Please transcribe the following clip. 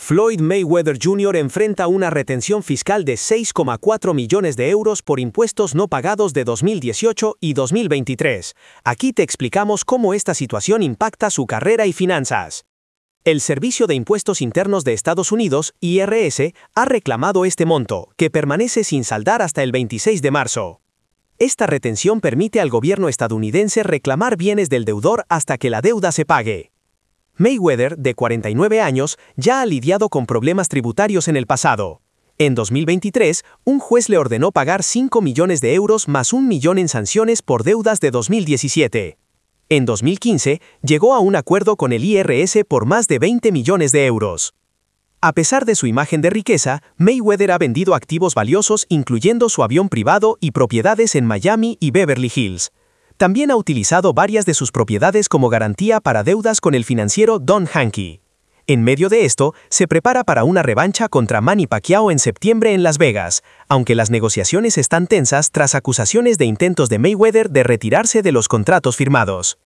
Floyd Mayweather Jr. enfrenta una retención fiscal de 6,4 millones de euros por impuestos no pagados de 2018 y 2023. Aquí te explicamos cómo esta situación impacta su carrera y finanzas. El Servicio de Impuestos Internos de Estados Unidos, IRS, ha reclamado este monto, que permanece sin saldar hasta el 26 de marzo. Esta retención permite al gobierno estadounidense reclamar bienes del deudor hasta que la deuda se pague. Mayweather, de 49 años, ya ha lidiado con problemas tributarios en el pasado. En 2023, un juez le ordenó pagar 5 millones de euros más 1 millón en sanciones por deudas de 2017. En 2015, llegó a un acuerdo con el IRS por más de 20 millones de euros. A pesar de su imagen de riqueza, Mayweather ha vendido activos valiosos incluyendo su avión privado y propiedades en Miami y Beverly Hills. También ha utilizado varias de sus propiedades como garantía para deudas con el financiero Don Hankey. En medio de esto, se prepara para una revancha contra Manny Pacquiao en septiembre en Las Vegas, aunque las negociaciones están tensas tras acusaciones de intentos de Mayweather de retirarse de los contratos firmados.